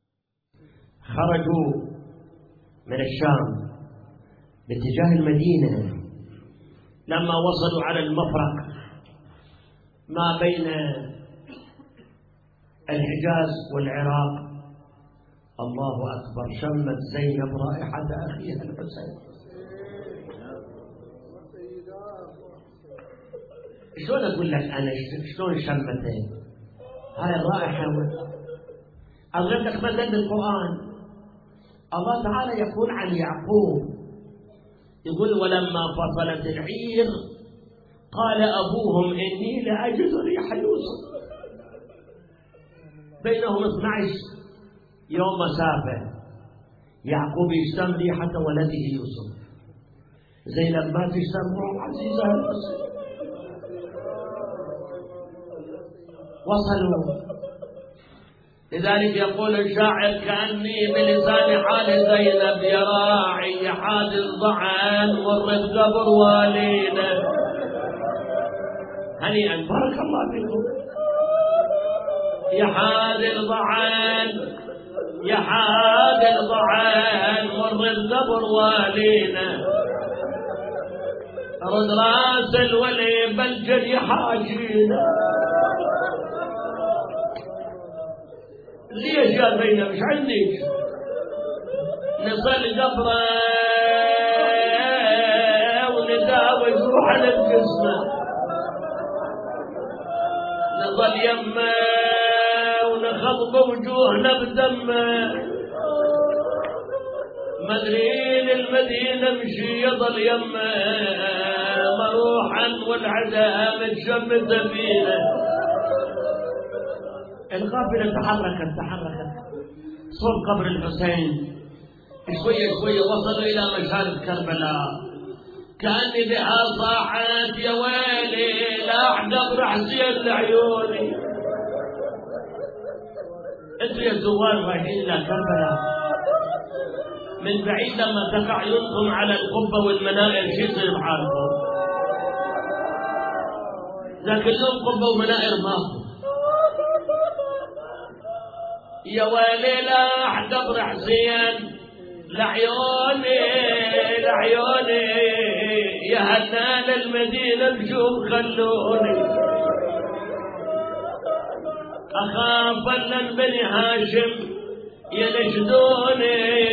خرجوا من الشام باتجاه المدينة. لما وصلوا على المفرق ما بين الحجاز والعراق، الله أكبر، شمت زينب رائحة أخيها الحسين. شلون أقول لك أنا شلون شمتين هاي الرائحة؟ أضرب لك مثل بالقرآن. الله تعالى يقول عن يعقوب، يقول: ولما فصلت العير قال أبوهم إني لأجد ريح يوسف. بينهم 12 يوم مسافة، يعقوب يشتم ريحة ولده يوسف، زينب ما تشتم عزيزها الحسين. وصلوا. لذلك يقول الشاعر: كأني بلسان حال زينب يا راعي حاد الضعان مرت قبر والينا. هنيئا، بارك الله فيكم. يا حاد الضعان يا حاد الضعان مرت قبر والينا، رد راس الولي بلجد يحاجينا. ليش يا زينب؟ مش عندك نصلي قبره ونداوي روح الجسمه، ظل يمه ونخض بوجوهنا بدمه، مدرين المدينة مشي يضل يمه مروحا والعدا متشمت فينا. القافلة تحركت صوب قبر الحسين، شوية شوية وصلوا إلى مشارف كربلاء، كأني بها صاحت يا ويلي لا قبر حسين لعيوني. انتوا يا زوار رايحين إلى كربلاء من بعيد، لما تقع عيونكم على القبة والمنائر شو يصير بحالكم؟ لكن اليوم قبة ومنائر ماكو. يا ويلي لا قبر حسين لعيوني يا هنال المدينة بشوف خلوني، أخاف أن بني هاشم ينشدوني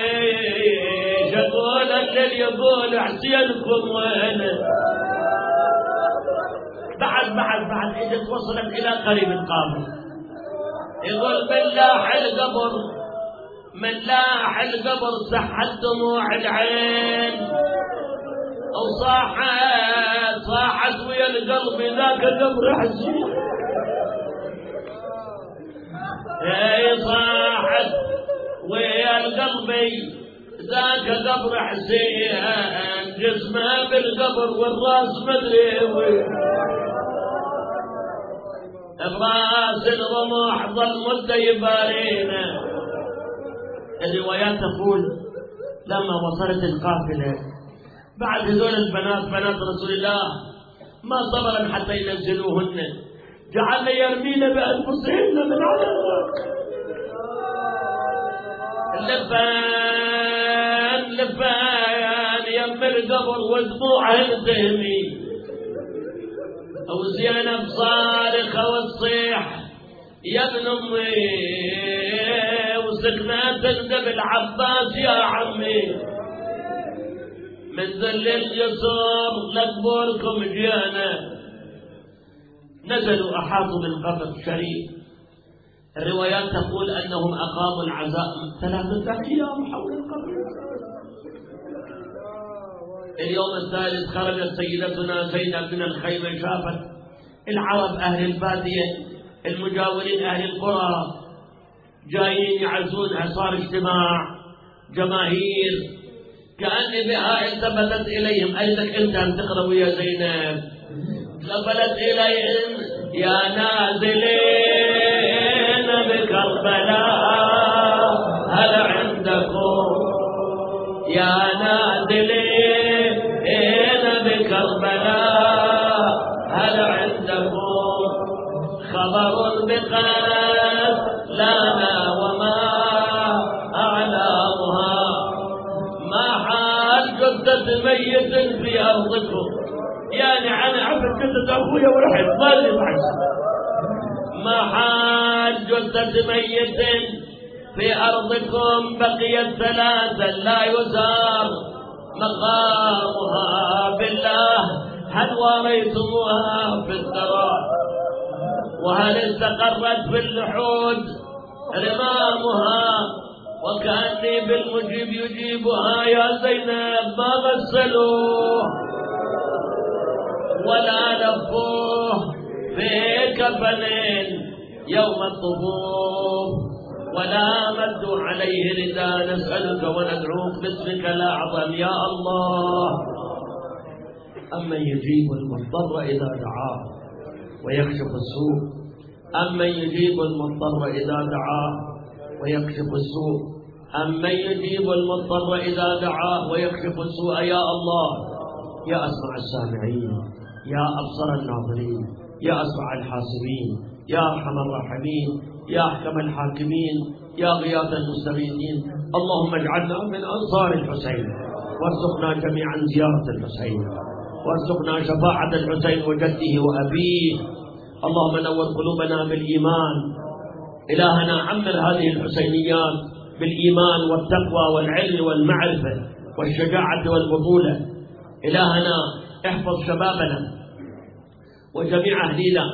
شكول اللي يقول حسينكم وين. بعد إذا وصلت إلى قريب القبر يقول من لاح القبر سحت دموع العين، وصاحت ويا القلب ذاك قبر حسين. صاحت ويا القلب ذاك قبر حسين، جسمه بالقبر والراس مدري وين، براس الرمح ظل مدة يبارينا. الروايات تقول لما وصلت القافلة بعد هذول البنات بنات رسول الله ما صبرا حتى ينزلوهن، جعلنا يرمين بأنفسهن من على الرأس. لفان يم القبر ودموعهن تهمي، أو زينب صارخة وتصيح يا ابن أمي، وسكنات تندب العباس يا عمي، من ذل الجسر لقبوركم جيانا. نزلوا أحاطوا بالقبر الشريف. الروايات تقول أنهم أقاموا العزاء 3 أيام حول القبر. اليوم الثالث خرجت سيدتنا زينب من الخيمة، شافت العرب أهل البادية المجاورين أهل القرى جايين يعزونها، صار اجتماع جماهير، كأن بها التفتت إليهم. أيضك أنت أن تقرأوا يا زينب، قبلت إليهم يا نازلين بكربلاء هل عندكم، يا نازلين بكربلاء هل عندكم خبر بقتلانا وما أعلامها، ما حال جثة ميت في أرضكم. يعني أنا عفت جثة أخويا ورحت ما لي بعد، ما حال جثة ميت في أرضكم بقيت 3 لا يزار مقامها، بالله هل واريتموها في الثرى، وهل استقرت في اللحود رمامها، وكأني بالمجيب يجيبها يا زينب ما غسلوه ولا لفوه في كفن يوم الطفوف، ولا مدوا عليه رداء نسألك وندعوك باسمك الأعظم يا الله. أمن يجيب المضطر إذا دعاه ويكشف السوء، أمن يجيب المضطر إذا دعاه ويكشف السوء، أمن يجيب المضطر إذا دعاه ويكشف السوء. يا الله يا أسمع السامعين، يا أبصر الناظرين، يا أسمع الحاسبين، يا أرحم الراحمين، يا أحكم الحاكمين، يا غياث المستغيثين. اللهم اجعلنا من أنصار الحسين، وارزقنا جميعا زيارة الحسين، وارزقنا شفاعة الحسين وجده وأبيه. اللهم نور قلوبنا بالإيمان. إلهنا عمر هذه الحسينيات بالإيمان والتقوى والعلم والمعرفة والشجاعة والبطولة. إلهنا احفظ شبابنا وجميع أهلنا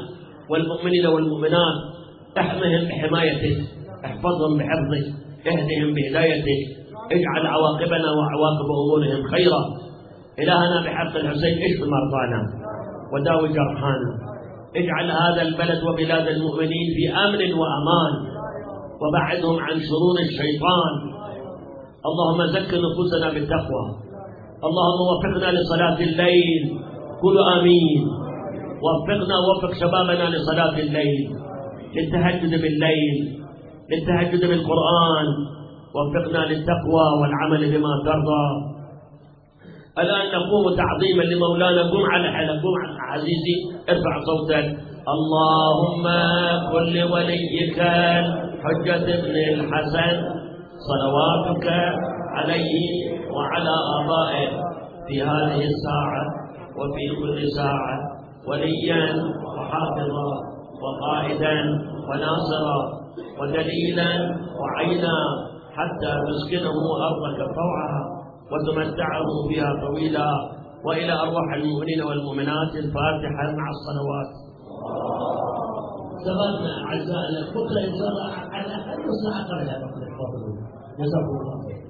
والمؤمنين والمؤمنات، احمهم بحمايتك، احفظهم بحفظك، اهدهم بهدايتك، اجعل عواقبنا وعواقب أمورهم خيرا. إلهنا بحق الحسين اشف مرضانا وداوي جرحانا، اجعل هذا البلد وبلاد المؤمنين في أمن وأمان، وبعدهم عن شرور الشيطان. اللهم زك نفوسنا بالتقوى، اللهم وفقنا لصلاة الليل، قولوا آمين. وفقنا ووفق شبابنا لصلاة الليل، للتهجد بالليل، للتهجد بالقرآن، وفقنا للتقوى والعمل بما ترضى. الآن نقوم تعظيما لمولانا. قم على حلق، قم عزيزي، ارفع صوتك. اللهم كن لوليك حجة بن الحسن صلواتك عليه وعلى آبائه في هذه الساعة وفي كل ساعة وليا وحافظا وقائدا وناصرا ودليلا وعينا، حتى تسكنه أرضك طوعا وتمتعه فيها طويلا. وإلى أرواح المؤمنين والمؤمنات الفاتحة مع الصلوات. سبقنا أعزائنا بكرة إن شاء الله على الأقل نص ساعة قبلها. جزاكم الله خير.